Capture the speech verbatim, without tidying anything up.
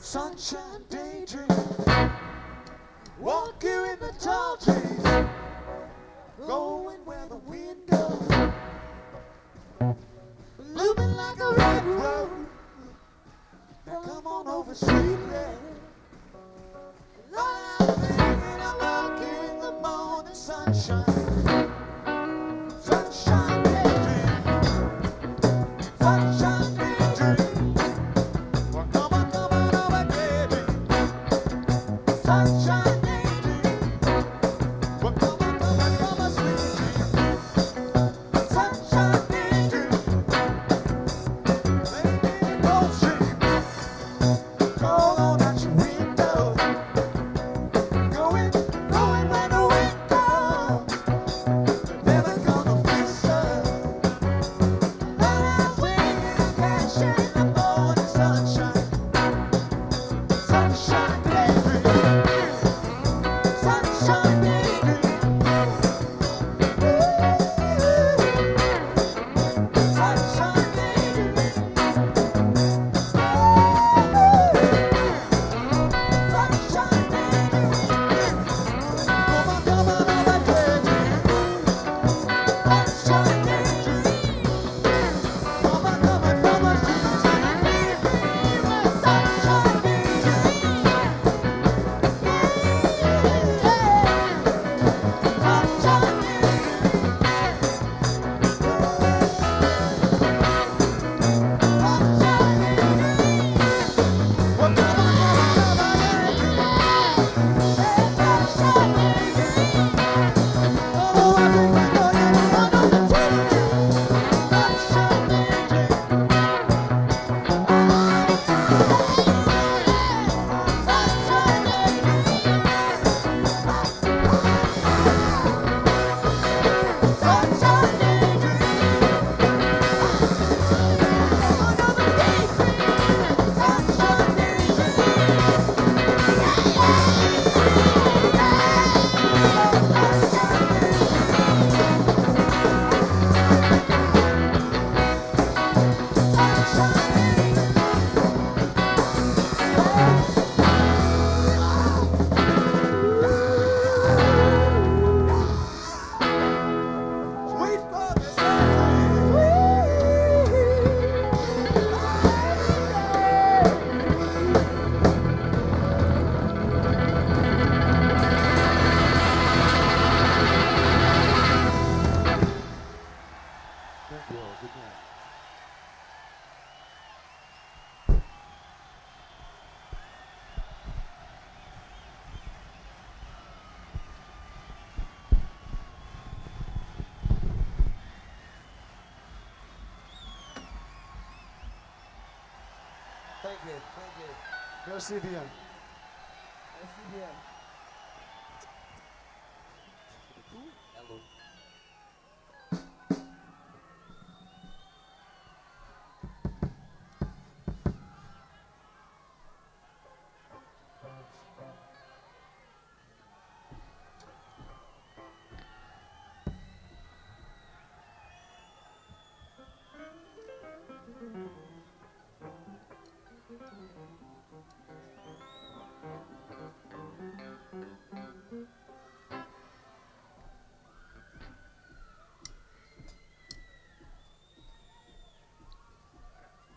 Sunshine daydream, walk you in the tall trees, going where the wind goes, looming like a red road. Now come on over, sweetly. Lord, I'm thinking I walk you in the morning sunshine, sunshine daydream, sunshine daydream. Well, come on, come on over, baby. Sunshine daydream. Well, come on, come on, come on, sweet dream. Sunshine daydream. Baby, don't dream. Roll on out your window. Going, going where the wind goes. Never gonna miss us. But I'm waiting and catching the morning sunshine. Sunshine daydream. Sunshine daydream. Sunshine daydream. Sunshine daydream. Come on, come on over, daydream. Sunshine daydream. Come on, come on, come on, sunshine daydream. Sunshine Thank you all. Good night. Thank you. Thank you. Merci bien. Merci bien.